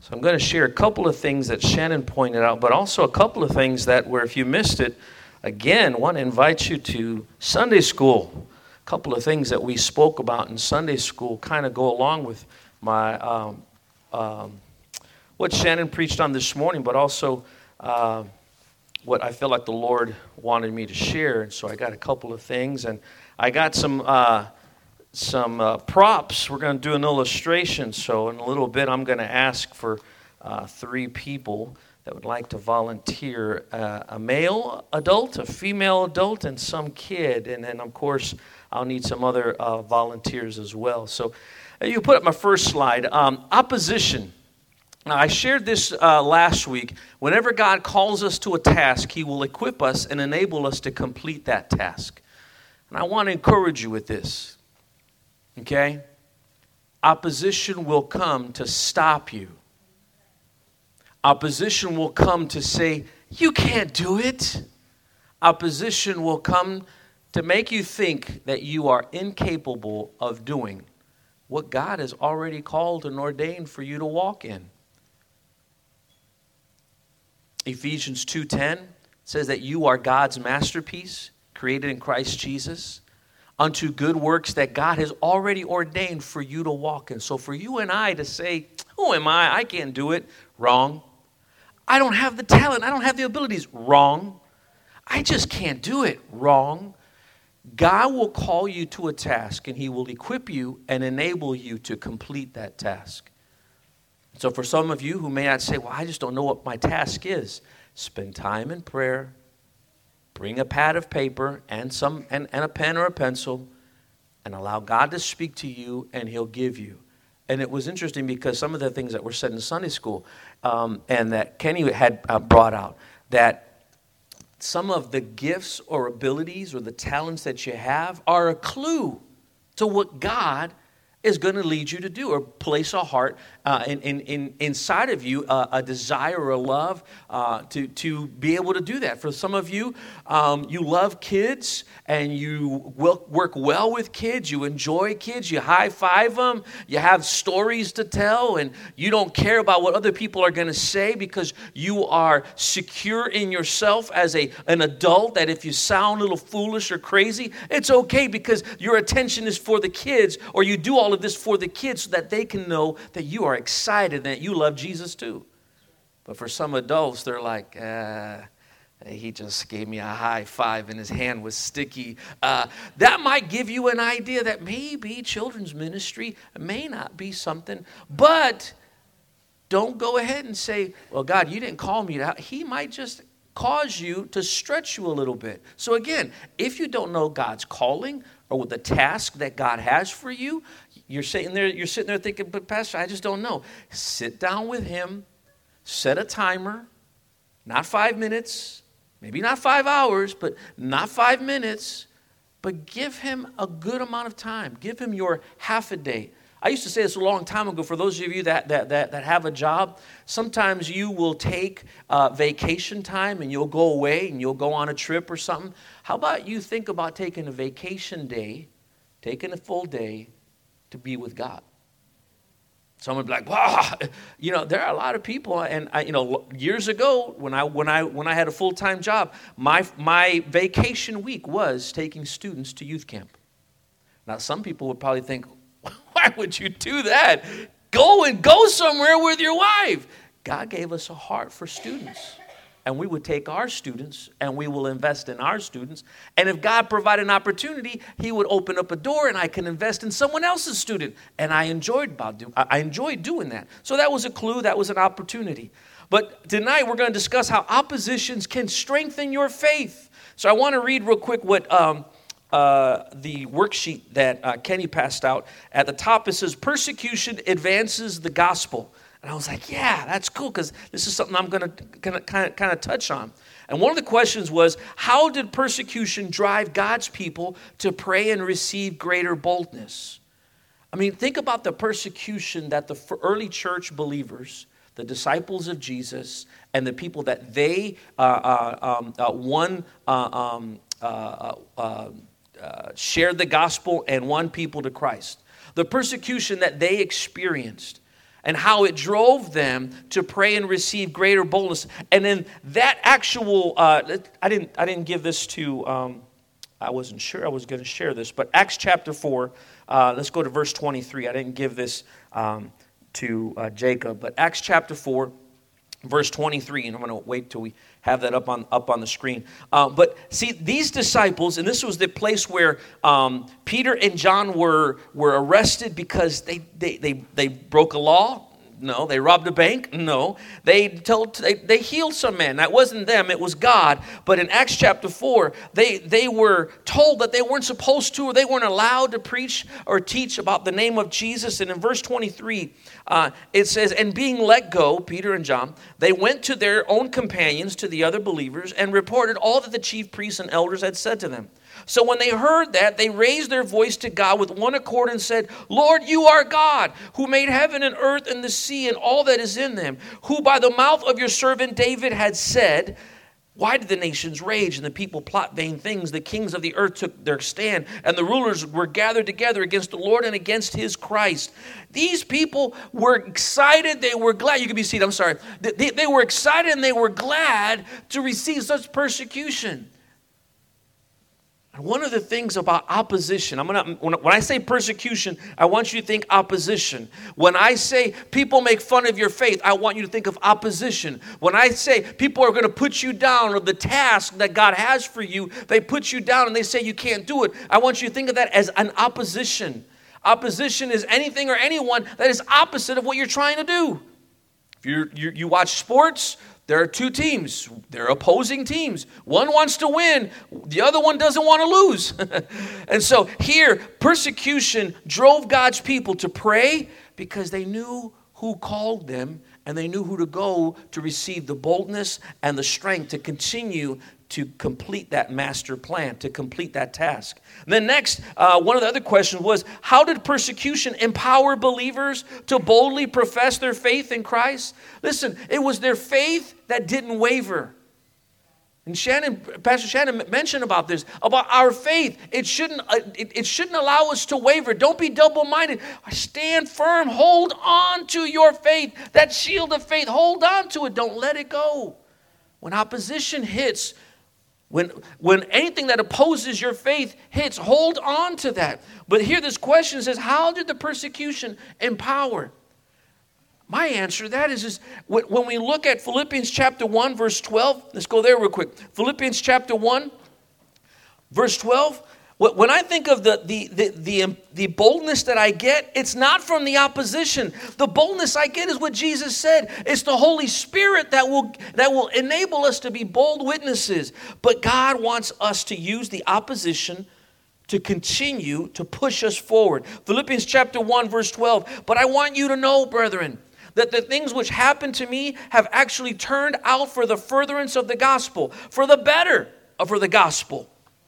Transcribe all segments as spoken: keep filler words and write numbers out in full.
So I'm going to share a couple of things that Shannon pointed out, but also a couple of things that where if you missed it, again, want to invite you to Sunday school. A couple of things that we spoke about in Sunday school kind of go along with my um, um, what Shannon preached on this morning, but also uh, what I feel like the Lord wanted me to share. And so I got a couple of things, and I got some uh, some uh, props. We're going to do an illustration. So in a little bit, I'm going to ask for uh, three people that would like to volunteer, uh, a male adult, a female adult, and some kid. And then, of course, I'll need some other uh, volunteers as well. So uh, you put up my first slide. Um, opposition. Now, I shared this uh, last week. Whenever God calls us to a task, He will equip us and enable us to complete that task. And I want to encourage you with this. Okay? Opposition will come to stop you. Opposition will come to say, you can't do it. Opposition will come to make you think that you are incapable of doing what God has already called and ordained for you to walk in. Ephesians two ten says that you are God's masterpiece, created in Christ Jesus, unto good works that God has already ordained for you to walk in. So for you and I to say, who am I? I can't do it. Wrong. I don't have the talent. I don't have the abilities. Wrong. I just can't do it. Wrong. God will call you to a task, and He will equip you and enable you to complete that task. So for some of you who may not say, well, I just don't know what my task is, spend time in prayer. Bring a pad of paper and some and, and a pen or a pencil, and allow God to speak to you, and He'll give you. And it was interesting because some of the things that were said in Sunday school um, and that Kenny had uh, brought out, that some of the gifts or abilities or the talents that you have are a clue to what God is going to lead you to do, or place a heart uh, in, in, in, inside of you, uh, a desire or a love uh, to, to be able to do that. For some of you, um, you love kids and you will work well with kids. You enjoy kids. You high-five them. You have stories to tell, and you don't care about what other people are going to say because you are secure in yourself as a, an adult, that if you sound a little foolish or crazy, it's okay because your attention is for the kids, or you do all of this for the kids so that they can know that you are excited and that you love Jesus too. But for some adults, they're like, uh, he just gave me a high five and his hand was sticky. Uh, that might give you an idea that maybe children's ministry may not be something, but don't go ahead and say, well, God, you didn't call me to. He might just cause you to stretch you a little bit. So again, if you don't know God's calling or the task that God has for you, you're sitting there, you're sitting there thinking, but Pastor, I just don't know. Sit down with Him, set a timer, not five minutes, maybe not five hours, but not five minutes, but give Him a good amount of time. Give Him your half a day. I used to say this a long time ago. For those of you that that that, that have a job, sometimes you will take uh, vacation time and you'll go away and you'll go on a trip or something. How about you think about taking a vacation day, taking a full day to be with God? Someone would be like, wow, you know, there are a lot of people, and I, you know, years ago when I when I when I had a full-time job, my my vacation week was taking students to youth camp. Now, some people would probably think, why would you do that? Go and go somewhere with your wife. God gave us a heart for students. And we would take our students and we will invest in our students. And if God provided an opportunity, He would open up a door and I can invest in someone else's student. And I enjoyed about do, I enjoyed doing that. So that was a clue. That was an opportunity. But tonight we're going to discuss how oppositions can strengthen your faith. So I want to read real quick what um, uh, the worksheet that uh, Kenny passed out. At the top it says, persecution advances the gospel. And I was like, yeah, that's cool, because this is something I'm going to kind of kind of touch on. And one of the questions was, how did persecution drive God's people to pray and receive greater boldness? I mean, think about the persecution that the early church believers, the disciples of Jesus, and the people that they uh, uh, um, uh, won, uh, um, uh, uh, uh, shared the gospel and won people to Christ. The persecution that they experienced. and how it drove them to pray and receive greater boldness. And then that actual, uh, I didn't I didn't give this to, um, I wasn't sure I was going to share this, but Acts chapter four, uh, let's go to verse twenty-three. I didn't give this um, to uh, Jacob, but Acts chapter four, verse twenty-three, and I'm going to wait till we have that up on up on the screen. Uh, but see, these disciples, and this was the place where um, Peter and John were were arrested because they they they, they broke a law. No. They robbed a bank? No. They told they, they healed some man. That wasn't them, it was God. But in Acts chapter four, they, they were told that they weren't supposed to, or they weren't allowed to preach or teach about the name of Jesus. And in verse twenty-three, uh, it says, and being let go, Peter and John, they went to their own companions, to the other believers, and reported all that the chief priests and elders had said to them. So when they heard that, they raised their voice to God with one accord and said, Lord, you are God, who made heaven and earth and the sea and all that is in them, who by the mouth of your servant David had said, why did the nations rage and the people plot vain things? The kings of the earth took their stand, and the rulers were gathered together against the Lord and against his Christ. These people were excited. They were glad. You can be seated. I'm sorry. They, they were excited and they were glad to receive such persecution. One of the things about opposition, I'm gonna when, when I say persecution, I want you to think opposition. When I say people make fun of your faith, I want you to think of opposition. When I say people are going to put you down, or the task that God has for you, they put you down and they say you can't do it, I want you to think of that as an opposition. Opposition is anything or anyone that is opposite of what you're trying to do. If you you you watch sports, there are two teams. They're opposing teams. One wants to win. The other one doesn't want to lose. And so here, persecution drove God's people to pray because they knew who called them, and they knew who to go to receive the boldness and the strength to continue to complete that master plan, to complete that task. And then next, uh, one of the other questions was, how did persecution empower believers to boldly profess their faith in Christ? Listen, it was their faith that didn't waver. And Shannon, Pastor Shannon mentioned about this, about our faith. It shouldn't, uh, it, it shouldn't allow us to waver. Don't be double-minded. Stand firm. Hold on to your faith. That shield of faith, hold on to it. Don't let it go. When opposition hits, When, when anything that opposes your faith hits, hold on to that. But here this question says, how did the persecution empower? My answer to that is, is when, when we look at Philippians chapter one, verse twelve, let's go there real quick. Philippians chapter one, verse twelve. When I think of the, the, the, the, the boldness that I get, it's not from the opposition. The boldness I get is what Jesus said. It's the Holy Spirit that will, that will enable us to be bold witnesses. But God wants us to use the opposition to continue to push us forward. Philippians chapter one, verse twelve. But I want you to know, brethren, that the things which happened to me have actually turned out for the furtherance of the gospel, for the better for the gospel.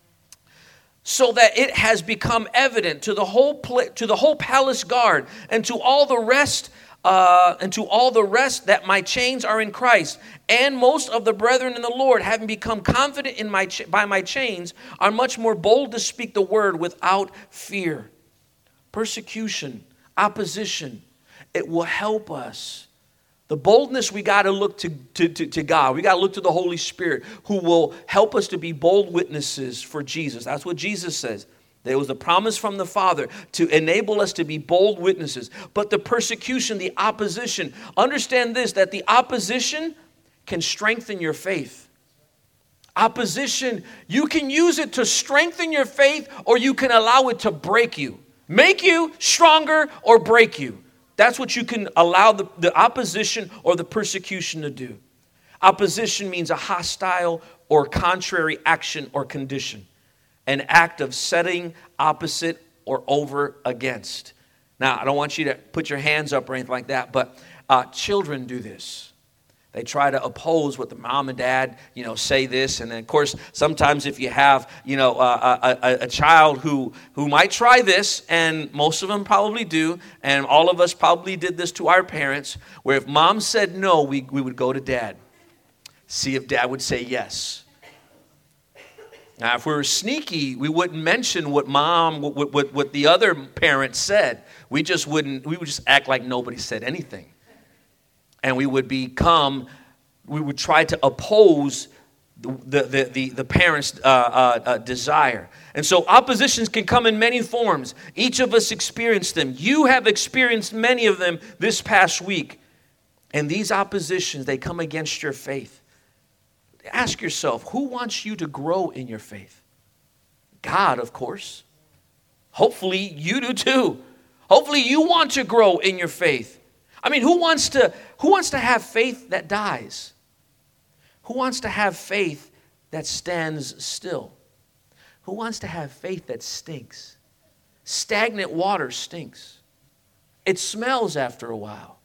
So that it has become evident to the whole pla- to the whole palace guard and to all the rest uh, and to all the rest that my chains are in Christ. And most of the brethren in the Lord, having become confident in my ch- by my chains, are much more bold to speak the word without fear. Persecution, opposition, it will help us. The boldness, we got to look to, to, to, to God. We got to look to the Holy Spirit, who will help us to be bold witnesses for Jesus. That's what Jesus says. There was a promise from the Father to enable us to be bold witnesses. But the persecution, the opposition, understand this, that the opposition can strengthen your faith. Opposition, you can use it to strengthen your faith, or you can allow it to break you. Make you stronger or break you. That's what you can allow the, the opposition or the persecution to do. Opposition means a hostile or contrary action or condition. An act of setting opposite or over against. Now, I don't want you to put your hands up or anything like that, but uh, children do this. They try to oppose what the mom and dad, you know, say this. And then, of course, sometimes if you have, you know, a, a, a child who, who might try this, and most of them probably do, and all of us probably did this to our parents, where if mom said no, we, we would go to dad. See if dad would say yes. Now, if we were sneaky, we wouldn't mention what mom, what, what, what the other parent said. We just wouldn't, we would just act like nobody said anything. And we would become, we would try to oppose the, the, the, the parent's uh, uh, uh, desire. And so oppositions can come in many forms. Each of us experience them. You have experienced many of them this past week. And these oppositions, they come against your faith. Ask yourself, who wants you to grow in your faith? God, of course. Hopefully you do too. Hopefully you want to grow in your faith. I mean, who wants to, who wants to have faith that dies? Who wants to have faith that stands still? Who wants to have faith that stinks? Stagnant water stinks. It smells after a while.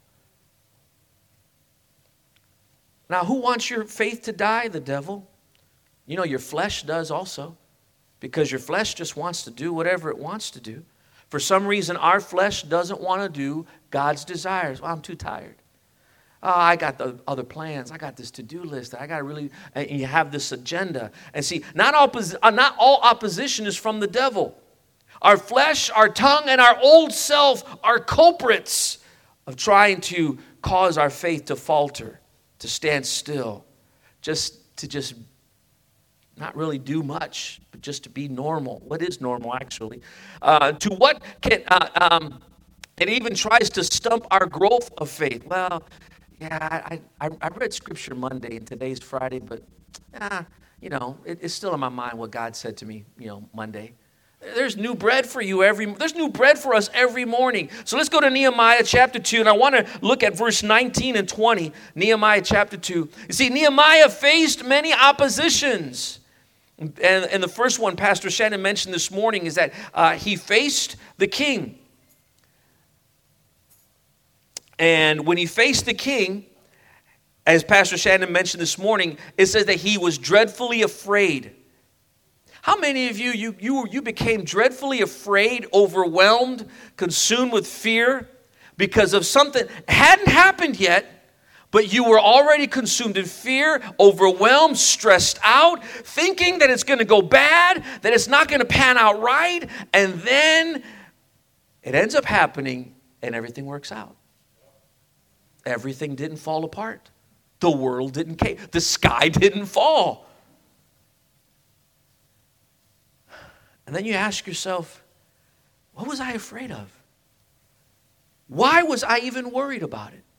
Now, who wants your faith to die? The devil. You know, your flesh does also, because your flesh just wants to do whatever it wants to do. For some reason, our flesh doesn't want to do God's desires. Well, I'm too tired. Oh, I got the other plans. I got this to-do list. I got to really, and you have this agenda. And see, not, oppos- uh, not all opposition is from the devil. Our flesh, our tongue, and our old self are culprits of trying to cause our faith to falter, to stand still, just to just not really do much, but just to be normal. What is normal, actually? Uh, to what can, uh, um, it even tries to stump our growth of faith. Well, yeah, I, I, I read Scripture Monday, and today's Friday, but, ah, you know, it, it's still in my mind what God said to me, you know, Monday. There's new bread for you every, there's new bread for us every morning. So let's go to Nehemiah chapter two, and I want to look at verse nineteen and twenty, Nehemiah chapter two. You see, Nehemiah faced many oppositions. And, and the first one, Pastor Shannon mentioned this morning, is that uh, he faced the king. And when he faced the king, as Pastor Shannon mentioned this morning, it says that he was dreadfully afraid. How many of you, you, you, you became dreadfully afraid, overwhelmed, consumed with fear because of something that hadn't happened yet, but you were already consumed in fear, overwhelmed, stressed out, thinking that it's going to go bad, that it's not going to pan out right, and then it ends up happening and everything works out. Everything didn't fall apart. The world didn't cave. The sky didn't fall. And then you ask yourself, what was I afraid of? Why was I even worried about it?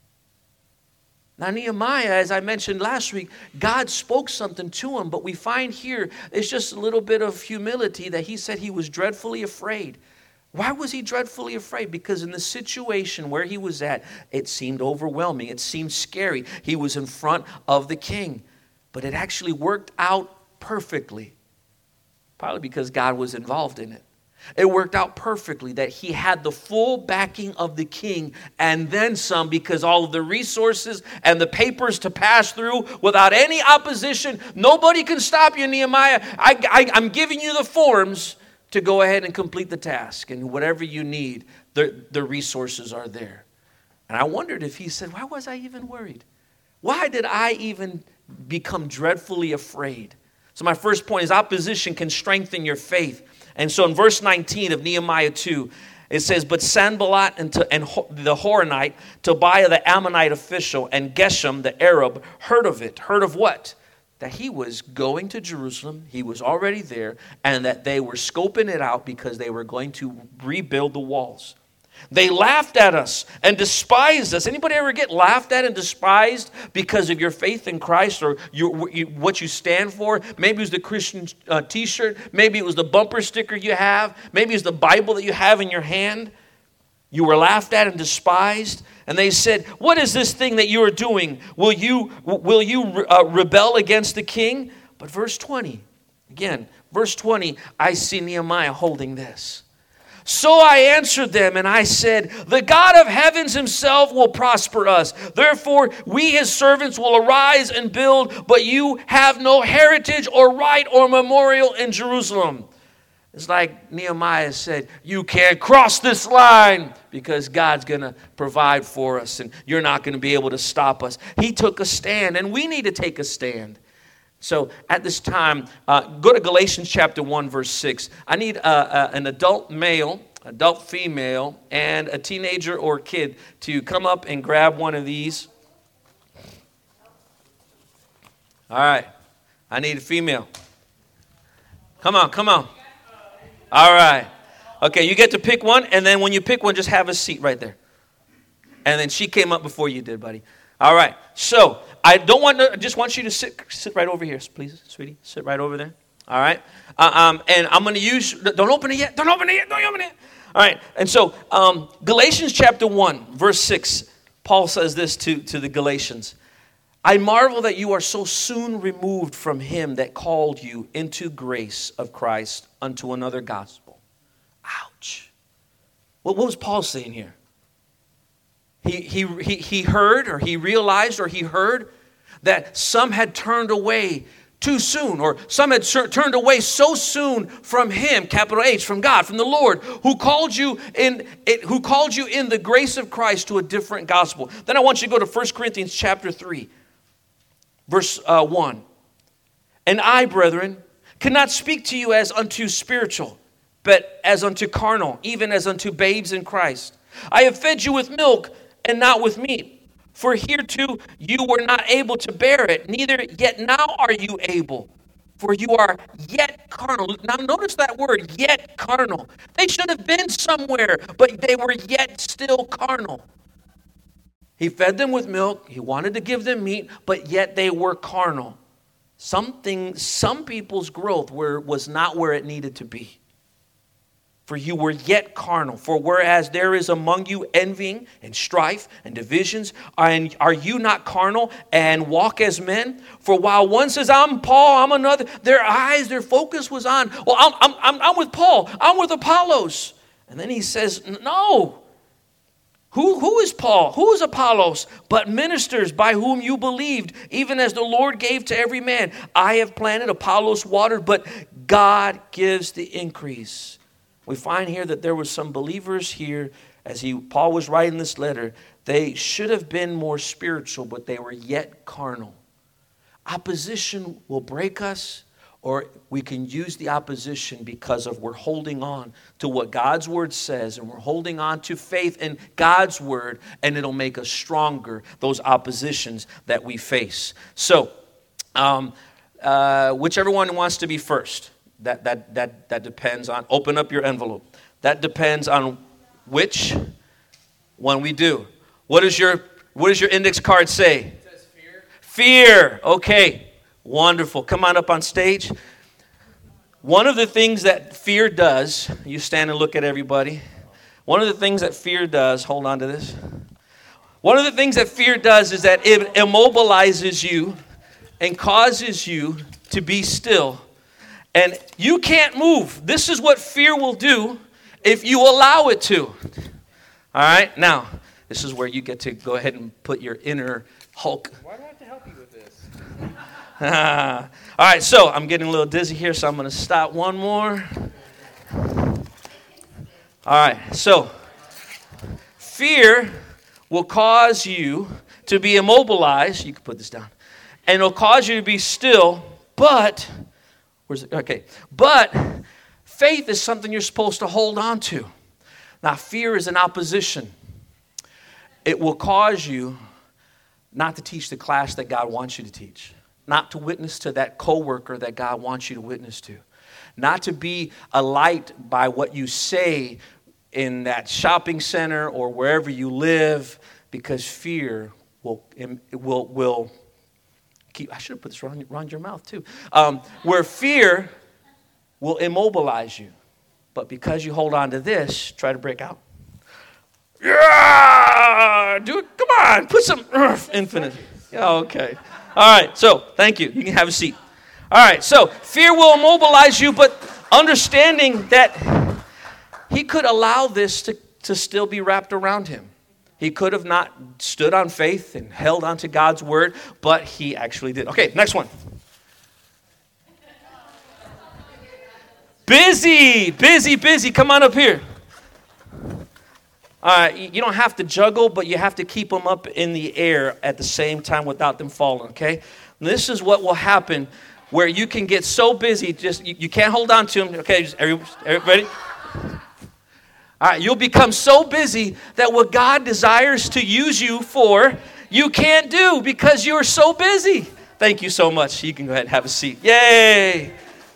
Now, Nehemiah, as I mentioned last week, God spoke something to him, but we find here it's just a little bit of humility that he said he was dreadfully afraid. Why was he dreadfully afraid? Because in the situation where he was at, it seemed overwhelming. It seemed scary. He was in front of the king, but it actually worked out perfectly. Probably because God was involved in it. It worked out perfectly that he had the full backing of the king and then some, because all of the resources and the papers to pass through without any opposition. Nobody can stop you, Nehemiah. I, I, I'm giving you the forms to go ahead and complete the task. And whatever you need, the, the resources are there. And I wondered if he said, why was I even worried? Why did I even become dreadfully afraid? So my first point is opposition can strengthen your faith. And so in verse nineteen of Nehemiah two, it says, but Sanballat and, to, and the Horonite, Tobiah the Ammonite official, and Geshem the Arab heard of it. Heard of what? That he was going to Jerusalem, he was already there, and that they were scoping it out because they were going to rebuild the walls. They laughed at us and despised us. Anybody ever get laughed at and despised because of your faith in Christ or your, you, what you stand for? Maybe it was the Christian uh, t-shirt. Maybe it was the bumper sticker you have. Maybe it's the Bible that you have in your hand. You were laughed at and despised. And they said, what is this thing that you are doing? Will you, will you uh, rebel against the king? But verse twenty, again, verse twenty, I see Nehemiah holding this. So I answered them and I said, the God of heavens himself will prosper us. Therefore, we his servants will arise and build, but you have no heritage or right or memorial in Jerusalem. It's like Nehemiah said, you can't cross this line because God's going to provide for us and you're not going to be able to stop us. He took a stand, and we need to take a stand. So at this time, uh, go to Galatians chapter one, verse six. I need uh, uh, an adult male, adult female, and a teenager or kid to come up and grab one of these. All right. I need a female. Come on, come on. All right. Okay, you get to pick one, and then when you pick one, just have a seat right there. And then she came up before you did, buddy. All right. So I don't want to. I just want you to sit sit right over here, please, sweetie. Sit right over there. All right. Uh, um, and I'm going to use. Don't open it yet. Don't open it yet. Don't open it. All right. And so um, Galatians chapter one, verse six. Paul says this to to the Galatians. I marvel that you are so soon removed from him that called you into grace of Christ unto another gospel. Ouch. Well, what was Paul saying here? He, he, he, he heard or he realized or he heard that some had turned away too soon, or some had turned away so soon from him, capital H, from God, from the Lord, who called you in it, who called you in the grace of Christ to a different gospel. Then I want you to go to First Corinthians chapter three, verse uh, one. And I, brethren, cannot speak to you as unto spiritual, but as unto carnal, even as unto babes in Christ. I have fed you with milk and not with meat. For hereto you were not able to bear it, neither yet now are you able. For you are yet carnal. Now notice that word, yet carnal. They should have been somewhere, but they were yet still carnal. He fed them with milk. He wanted to give them meat, but yet they were carnal. Something, some people's growth were, was not where it needed to be. For you were yet carnal. For whereas there is among you envying and strife and divisions, and are you not carnal and walk as men? For while one says, I'm Paul, I'm another, their eyes, their focus was on, well, I'm, I'm, I'm, I'm with Paul, I'm with Apollos. And then he says, no. Who, who is Paul? Who is Apollos? But ministers by whom you believed, even as the Lord gave to every man. I have planted, Apollos watered, but God gives the increase. We find here that there were some believers here, as he Paul was writing this letter, they should have been more spiritual, but they were yet carnal. Opposition will break us, or we can use the opposition because of we're holding on to what God's word says, and we're holding on to faith in God's word, and it'll make us stronger, those oppositions that we face. So, um, uh, whichever one wants to be first. That that that that depends on, open up your envelope. That depends on which one we do. What is your what does your index card say? It says fear. Fear. Okay. Wonderful. Come on up on stage. One of the things that fear does, you stand and look at everybody. One of the things that fear does, hold on to this. One of the things that fear does is that it immobilizes you and causes you to be still. And you can't move. This is what fear will do if you allow it to. All right? Now, this is where you get to go ahead and put your inner Hulk. Why do I have to help you with this? All right, so I'm getting a little dizzy here, so I'm going to stop one more. All right, so fear will cause you to be immobilized. You can put this down. And it'll cause you to be still, but... Where's it? Okay. But faith is something you're supposed to hold on to. Now, fear is an opposition. It will cause you not to teach the class that God wants you to teach, not to witness to that coworker that God wants you to witness to, not to be a light by what you say in that shopping center or wherever you live, because fear will will will. Keep, I should have put this around, around your mouth too. Um, where fear will immobilize you. But because you hold on to this, try to break out. Yeah! Do it. Come on. Put some uh, infinite. Yeah, okay. All right. So, thank you. You can have a seat. All right. So, fear will immobilize you, but understanding that he could allow this to, to still be wrapped around him. He could have not stood on faith and held on to God's word, but he actually did. Okay, next one. Busy, busy, busy. Come on up here. All right, you don't have to juggle, but you have to keep them up in the air at the same time without them falling, okay? this is what will happen where you can get so busy, just you, you can't hold on to them. Okay, just everybody, everybody? All right, you'll become so busy that what God desires to use you for, you can't do because you're so busy. Thank you so much. You can go ahead and have a seat. Yay!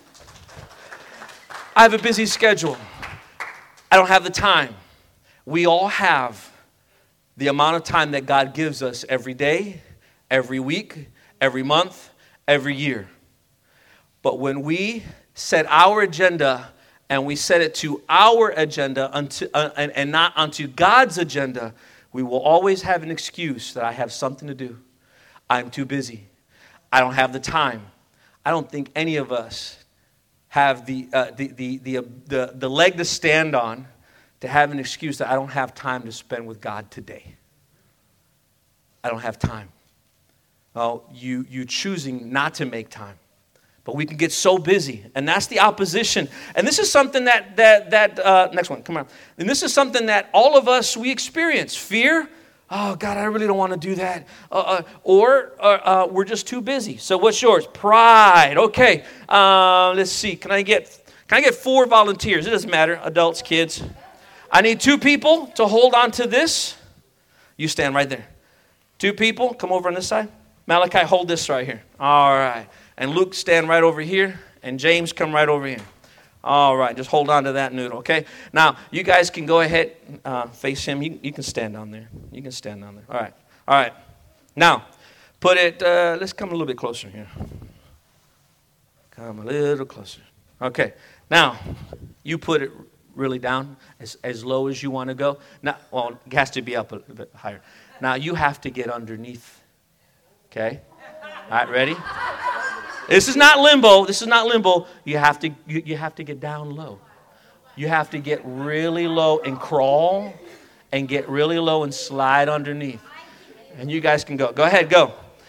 I have a busy schedule. I don't have the time. We all have the amount of time that God gives us every day, every week, every month, every year. But when we set our agenda and we set it to our agenda unto, uh, and, and not onto God's agenda, we will always have an excuse that I have something to do. I'm too busy. I don't have the time. I don't think any of us have the, uh, the, the, the, uh, the, the leg to stand on to have an excuse that I don't have time to spend with God today. I don't have time. Well, you, you choosing not to make time. But we can get so busy, and that's the opposition. And this is something that, that, that uh, next one, come on. And this is something that all of us, we experience. Fear, oh, God, I really don't want to do that. Uh, uh, or uh, uh, we're just too busy. So what's yours? Pride. Okay, uh, let's see. Can I get can I get four volunteers? It doesn't matter, adults, kids. I need two people to hold on to this. You stand right there. Two people, come over on this side. Malachi, hold this right here. All right. And Luke, stand right over here. And James, come right over here. All right, just hold on to that noodle, okay? Now, you guys can go ahead, uh, face him. You, you can stand down there. You can stand down there. All right, all right. Now, put it, uh, let's come a little bit closer here. Come a little closer. Okay, now, you put it really down, as, as low as you want to go. Now, well, it has to be up a little bit higher. Now, you have to get underneath, okay? All right, ready? This is not limbo. This is not limbo. You have to you, you have to get down low. You have to get really low and crawl and get really low and slide underneath. And you guys can go. Go ahead, go.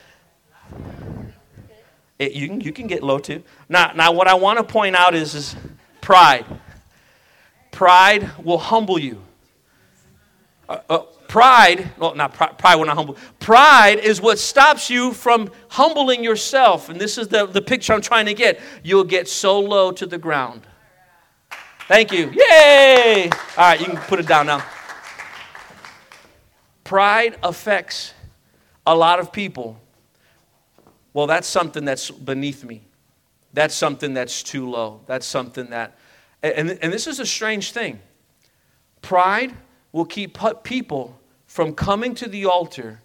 It, you can you can get low too. Now, now what I want to point out is, is pride. Pride will humble you. Uh, uh, Pride, well, not pride, pride will not humble. Pride is what stops you from humbling yourself. And this is the, the picture I'm trying to get. You'll get so low to the ground. Thank you. Yay! All right, you can put it down now. Pride affects a lot of people. Well, that's something that's beneath me. That's something that's too low. That's something that, and, and this is a strange thing. Pride will keep people from coming to the altar,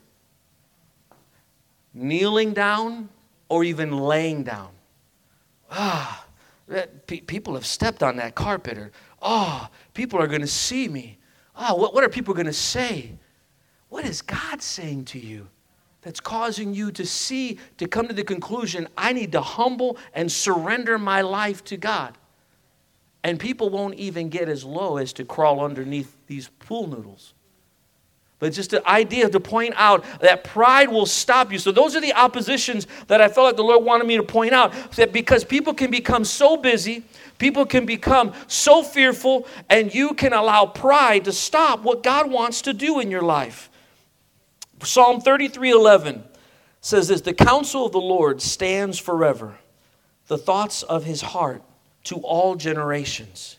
kneeling down, or even laying down. Ah, that, pe- people have stepped on that carpet. Or, oh, people are going to see me. Oh, what, what are people going to say? What is God saying to you that's causing you to see, to come to the conclusion, I need to humble and surrender my life to God? And people won't even get as low as to crawl underneath these pool noodles. But it's just the idea to point out that pride will stop you. So those are the oppositions that I felt like the Lord wanted me to point out. That because people can become so busy, people can become so fearful, and you can allow pride to stop what God wants to do in your life. Psalm thirty-three eleven says this, the counsel of the Lord stands forever, the thoughts of his heart to all generations.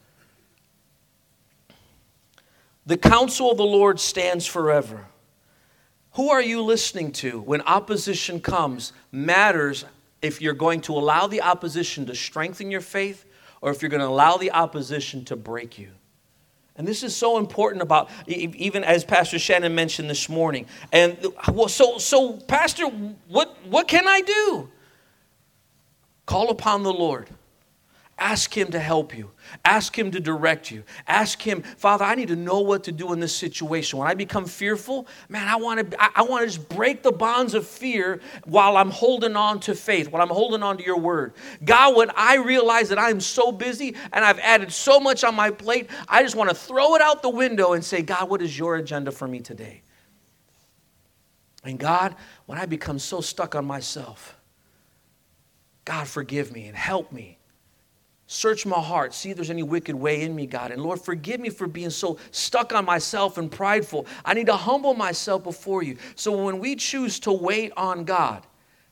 The counsel of the Lord stands forever. Who are you listening to when opposition comes? Matters if you're going to allow the opposition to strengthen your faith or if you're going to allow the opposition to break you. And this is so important about, even as Pastor Shannon mentioned this morning. And well, so, so Pastor, what, what can I do? Call upon the Lord. Ask him to help you. Ask him to direct you. Ask him, Father, I need to know what to do in this situation. When I become fearful, man, I want to I, I want to just break the bonds of fear while I'm holding on to faith, while I'm holding on to your word. God, when I realize that I'm so busy and I've added so much on my plate, I just want to throw it out the window and say, God, what is your agenda for me today? And God, when I become so stuck on myself, God, forgive me and help me. Search my heart. See if there's any wicked way in me, God. And Lord, forgive me for being so stuck on myself and prideful. I need to humble myself before you. So when we choose to wait on God,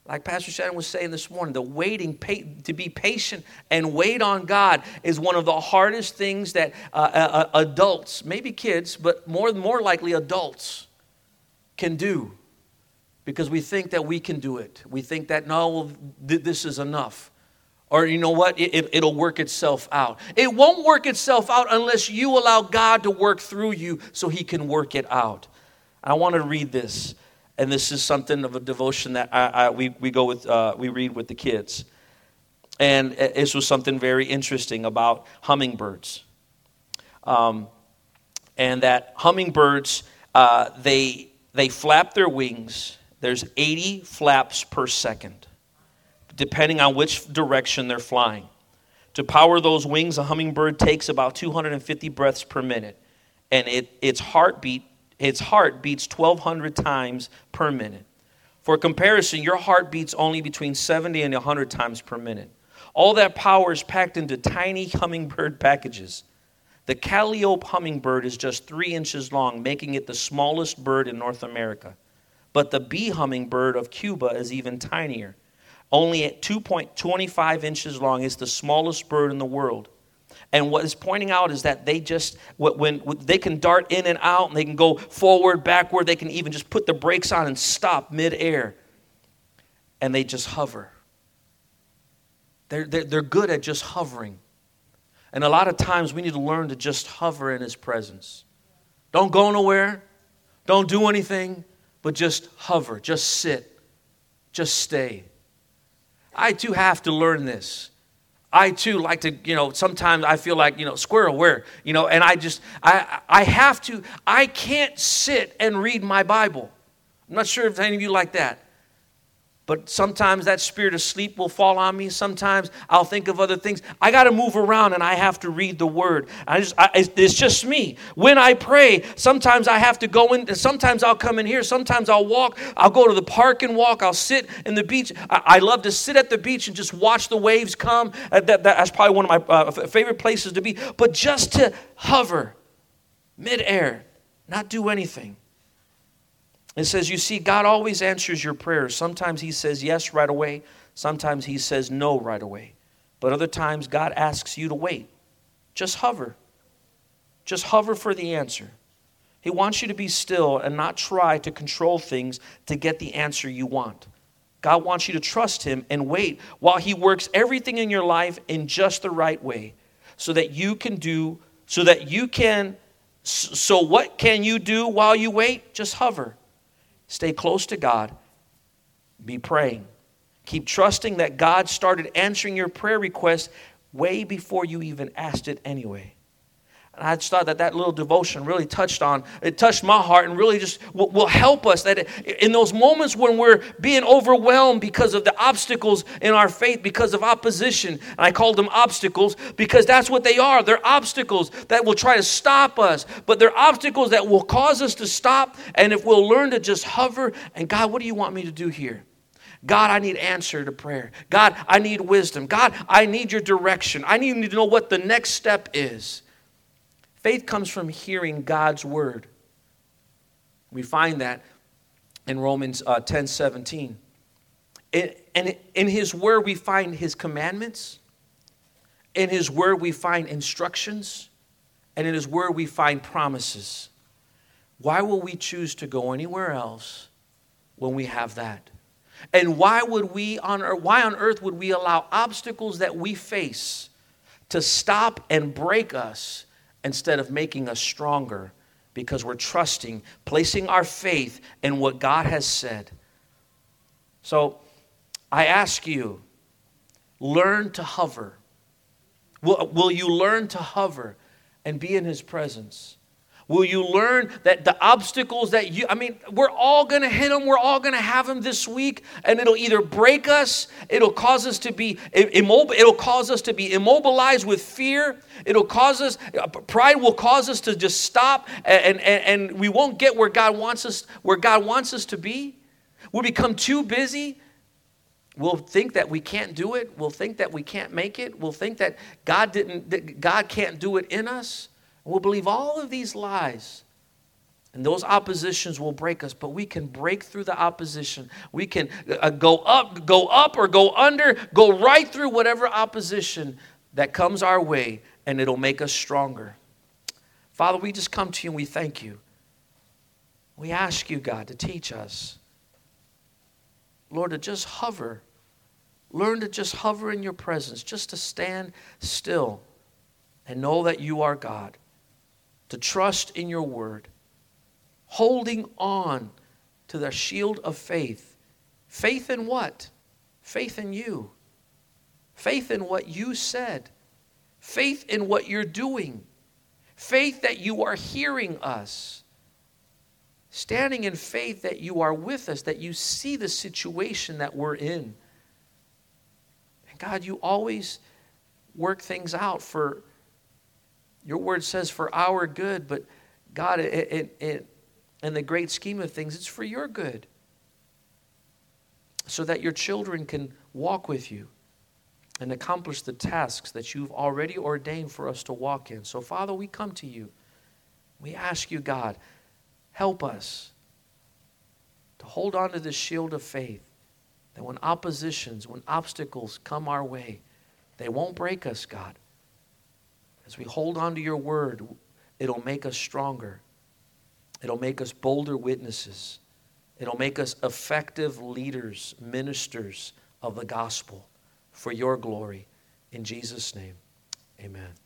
Like Pastor Shannon was saying this morning, the waiting, to be patient and wait on God is one of the hardest things that uh, uh, adults, maybe kids, but more, more likely adults can do. Because we think that we can do it. We think that, no, well, th- this is enough. Or you know what, it, it, it'll work itself out. It won't work itself out unless you allow God to work through you so he can work it out. I want to read this. And this is something of a devotion that I, I, we, we go with, uh, we read with the kids. And this was something very interesting about hummingbirds. Um, and that hummingbirds, uh, they they flap their wings. There's eighty flaps per second, depending on which direction they're flying. To power those wings, a hummingbird takes about two hundred fifty breaths per minute. And it its heartbeat Its heart beats twelve hundred times per minute. For comparison, your heart beats only between seventy and one hundred times per minute. All that power is packed into tiny hummingbird packages. The calliope hummingbird is just three inches long, making it the smallest bird in North America. But the bee hummingbird of Cuba is even tinier. Only at two point two five inches long, it's the smallest bird in the world. And what is pointing out is that they just, when, when they can dart in and out, and they can go forward, backward, they can even just put the brakes on and stop midair. And they just hover. They're, they're, they're good at just hovering. And a lot of times we need to learn to just hover in his presence. Don't go nowhere. Don't do anything, but just hover, just sit, just stay. I too have to learn this. I too like to, you know, sometimes I feel like, you know, squirrel, where? You know, and I just, I I have to, I can't sit and read my Bible. I'm not sure if any of you like that. But sometimes that spirit of sleep will fall on me. Sometimes I'll think of other things. I got to move around and I have to read the word. I just, I, it's just me. When I pray, sometimes I have to go in. Sometimes I'll come in here. Sometimes I'll walk. I'll go to the park and walk. I'll sit in the beach. I, I love to sit at the beach and just watch the waves come. Uh, that, that's probably one of my uh, favorite places to be. But just to hover midair, not do anything. It says, you see, God always answers your prayers. Sometimes he says yes right away. Sometimes he says no right away. But other times God asks you to wait. Just hover. Just hover for the answer. He wants you to be still and not try to control things to get the answer you want. God wants you to trust him and wait while he works everything in your life in just the right way so that you can do, so that you can, so what can you do while you wait? Just hover. Stay close to God. Be praying. Keep trusting that God started answering your prayer request way before you even asked it anyway. And I just thought that that little devotion really touched on, it touched my heart and really just will, will help us that in those moments when we're being overwhelmed because of the obstacles in our faith, because of opposition, and I called them obstacles because that's what they are. They're obstacles that will try to stop us, but they're obstacles that will cause us to stop. And if we'll learn to just hover and God, what do you want me to do here? God, I need answer to prayer. God, I need wisdom. God, I need your direction. I need to know what the next step is. Faith comes from hearing God's word. We find that in Romans uh, ten seventeen. And in his word we find his commandments. In his word we find instructions. And in his word we find promises. Why will we choose to go anywhere else when we have that? And why would we on earth, why on earth would we allow obstacles that we face to stop and break us instead of making us stronger, because we're trusting, placing our faith in what God has said? So I ask you, learn to hover. Will, will you learn to hover and be in his presence? Will you learn that the obstacles that you, I mean, we're all going to hit them. We're all going to have them this week. And it'll either break us. It'll cause us to be immobile. It'll cause us to be immobilized with fear. It'll cause us, pride will cause us to just stop. And, and, and we won't get where God wants us, where God wants us to be. We'll become too busy. We'll think that we can't do it. We'll think that we can't make it. We'll think that God didn't, that God can't do it in us. We'll believe all of these lies. And those oppositions will break us, but we can break through the opposition. We can uh, go up, go up or go under, go right through whatever opposition that comes our way, and it'll make us stronger. Father, we just come to you and we thank you. We ask you, God, to teach us. Lord, to just hover. Learn to just hover in your presence, just to stand still and know that you are God. To trust in your word. Holding on to the shield of faith. Faith in what? Faith in you. Faith in what you said. Faith in what you're doing. Faith that you are hearing us. Standing in faith that you are with us, that you see the situation that we're in. And God, you always work things out for, your word says for our good, but God, it, it, it, in the great scheme of things, it's for your good. So that your children can walk with you and accomplish the tasks that you've already ordained for us to walk in. So, Father, we come to you. We ask you, God, help us to hold on to the shield of faith, that when oppositions, when obstacles come our way, they won't break us, God. As we hold on to your word, it'll make us stronger. It'll make us bolder witnesses. It'll make us effective leaders, ministers of the gospel for your glory. In Jesus' name, amen.